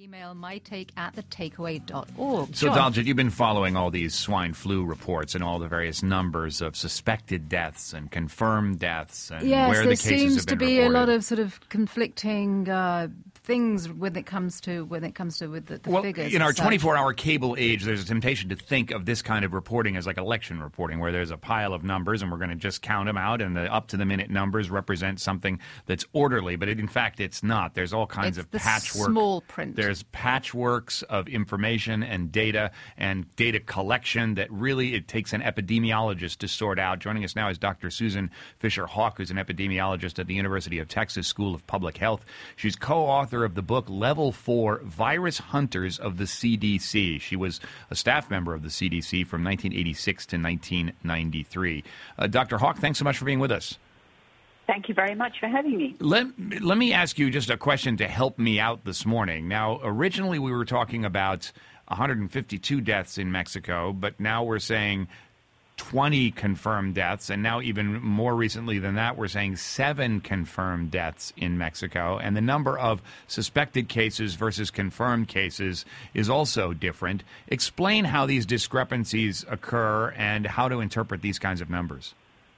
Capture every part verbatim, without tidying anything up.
Email mytake at the takeaway dot org. So, Sure. Daljit, you've been following all these swine flu reports and all the various numbers of suspected deaths and confirmed deaths and yes, where there the cases seems have been to be reported. a lot of sort of conflicting uh, things when it comes to when it comes to with the, the well, figures. in our and such. twenty-four hour cable age, there's a temptation to think of this kind of reporting as like election reporting, where there's a pile of numbers and we're going to just count them out, and the up-to-the-minute numbers represent something that's orderly. But it, in fact, it's not. There's all kinds It's of the patchwork. small print. There's patchworks of information and data and data collection that really it takes an epidemiologist to sort out. Joining us now is Doctor Susan Fisher-Hawk, who's an epidemiologist at the University of Texas School of Public Health. She's co-author of the book Level four, Virus Hunters of the C D C. She was a staff member of the C D C from nineteen eighty-six to nineteen ninety-three. Uh, Doctor Hawk, thanks so much for being with us. Thank you very much for having me. Let, let me ask you just a question to help me out this morning. Now, originally we were talking about one hundred fifty-two deaths in Mexico, but now we're saying twenty confirmed deaths, and now even more recently than that, we're saying seven confirmed deaths in Mexico, and the number of suspected cases versus confirmed cases is also different. Explain how these discrepancies occur and how to interpret these kinds of numbers.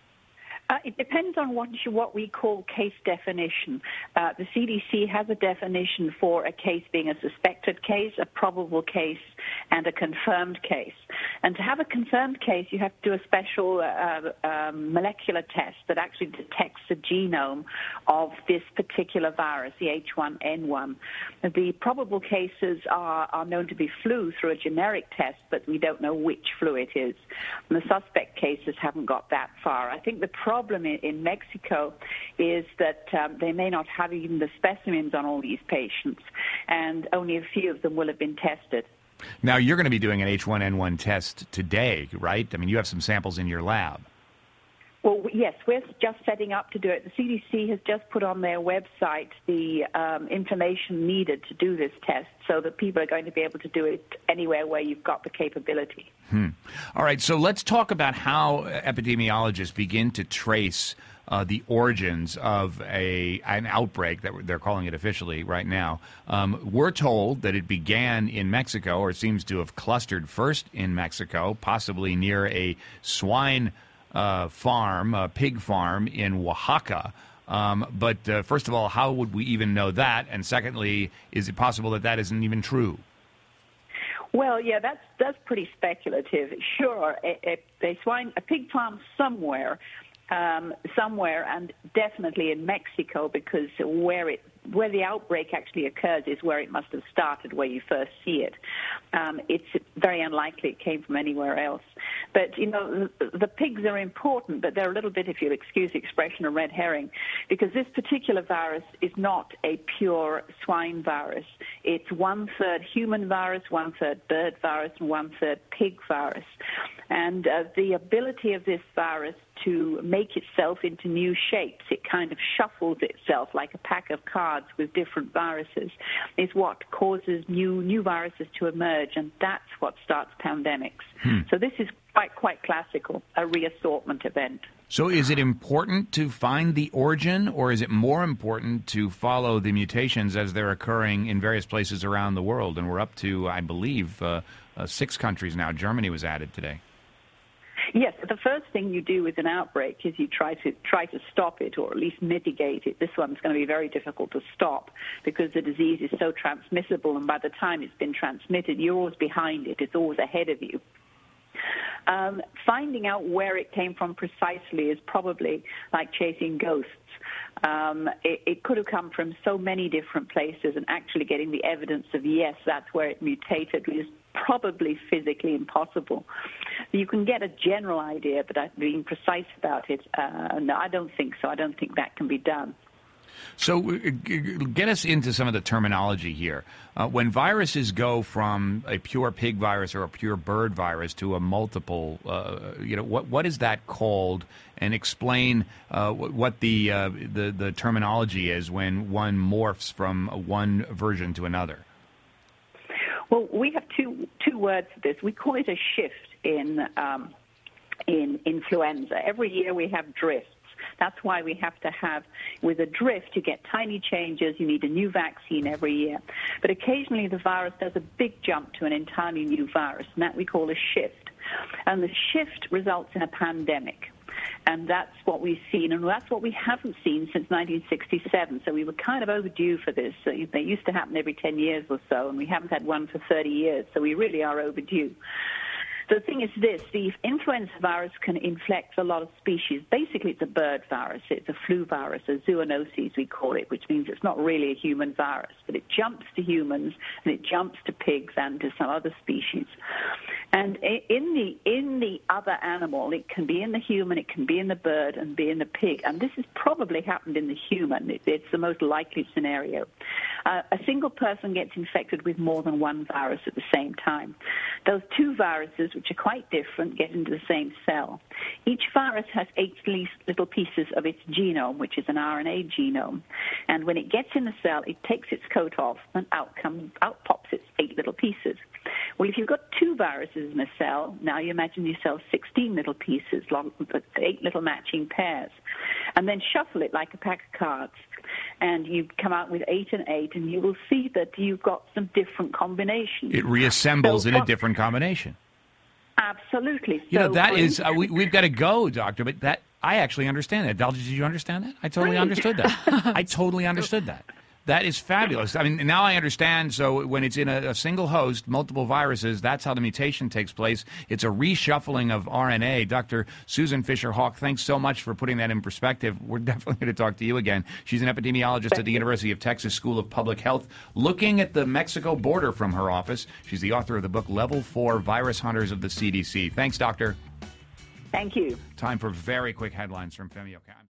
Uh, it depends on what you, what we call case definition. Uh, the C D C has a definition for a case being a suspected case, a probable case, and a confirmed case. And to have a confirmed case, you have to do a special uh, um, molecular test that actually detects the genome of this particular virus, the H one N one. The probable cases are, are known to be flu through a generic test, but we don't know which flu it is. And the suspect cases haven't got that far. I think the problem in, in Mexico is that um, they may not have even the specimens on all these patients, and only a few of them will have been tested. Now, you're going to be doing an H one N one test today, right? I mean, you have some samples in your lab. Well, yes, we're just setting up to do it. The C D C has just put on their website the um, information needed to do this test so that people are going to be able to do it anywhere where you've got the capability. Hmm. All right, so let's talk about how epidemiologists begin to trace Uh, the origins of a an outbreak that they're calling it officially right now. Um, we're told that it began in Mexico, or seems to have clustered first in Mexico, possibly near a swine uh, farm, a pig farm in Oaxaca. Um, but uh, first of all, how would we even know that? And secondly, is it possible that that isn't even true? Well, yeah, that's that's pretty speculative. Sure, a, a, a swine, a pig farm somewhere. Um, somewhere, and definitely in Mexico, because where it where the outbreak actually occurs is where it must have started, where you first see it. Um, it's very unlikely it came from anywhere else. But, you know, the, the pigs are important, but they're a little bit, if you'll excuse the expression, a red herring, because this particular virus is not a pure swine virus. It's one-third human virus, one-third bird virus, and one-third pig virus. And uh, the ability of this virus to make itself into new shapes, it kind of shuffles itself like a pack of cards with different viruses, is what causes new new viruses to emerge, and that's what starts pandemics. Hmm. So this is quite, quite classical, a reassortment event. So is it important to find the origin, or is it more important to follow the mutations as they're occurring in various places around the world? And we're up to, I believe, uh, uh, six countries now. Germany was added today. Yes, the first thing you do with an outbreak is you try to try to stop it, or at least mitigate it. This one's going to be very difficult to stop because the disease is so transmissible, and by the time it's been transmitted, you're always behind it. It's always ahead of you. Um, finding out where it came from precisely is probably like chasing ghosts. Um, it, it could have come from so many different places, and actually getting the evidence of, yes, that's where it mutated is probably physically impossible. You can get a general idea, but being precise about it, uh, no, I don't think so. I don't think that can be done. So get us into some of the terminology here. Uh, when viruses go from a pure pig virus or a pure bird virus to a multiple, uh, you know, what what is that called? And explain uh, what the, uh, the the terminology is when one morphs from one version to another. Well, we have two two words for this. We call it a shift in um, in influenza. Every year we have drifts. That's why we have to have, with a drift, you get tiny changes. You need a new vaccine every year. But occasionally the virus does a big jump to an entirely new virus, and that we call a shift. And the shift results in a pandemic. And that's what we've seen, and that's what we haven't seen since nineteen sixty-seven. So we were kind of overdue for this. So they used to happen every ten years or so, and we haven't had one for thirty years. So we really are overdue. The thing is this, the influenza virus can infect a lot of species. Basically, it's a bird virus. It's a flu virus, a zoonosis, we call it, which means it's not really a human virus. But it jumps to humans, and it jumps to pigs and to some other species. And in the in the other animal, it can be in the human, it can be in the bird, and be in the pig. And this has probably happened in the human. It, it's the most likely scenario. Uh, a single person gets infected with more than one virus at the same time. Those two viruses, which are quite different, get into the same cell. Each virus has eight little pieces of its genome, which is an R N A genome. And when it gets in the cell, it takes its coat off, and out, comes, out pops its eight little pieces. Well, if you've got two viruses in a cell, now you imagine yourself sixteen little pieces, long, eight little matching pairs. And then shuffle it like a pack of cards. And you come out with eight and eight, and you will see that you've got some different combinations. It reassembles so, in what, a different combination. Absolutely. You so know, that is, uh, we, we've got to go, Doctor, but that, I actually understand that. Dal, did you understand that? I totally right. understood that. I totally understood that. That is fabulous. I mean, now I understand. So when it's in a, a single host, multiple viruses, that's how the mutation takes place. It's a reshuffling of R N A. Doctor Susan Fisher-Hawk, thanks so much for putting that in perspective. We're definitely going to talk to you again. She's an epidemiologist Thank at the you. University of Texas School of Public Health, looking at the Mexico border from her office. She's the author of the book, Level four, Virus Hunters of the C D C. Thanks, Doctor. Thank you. Time for very quick headlines from Femio.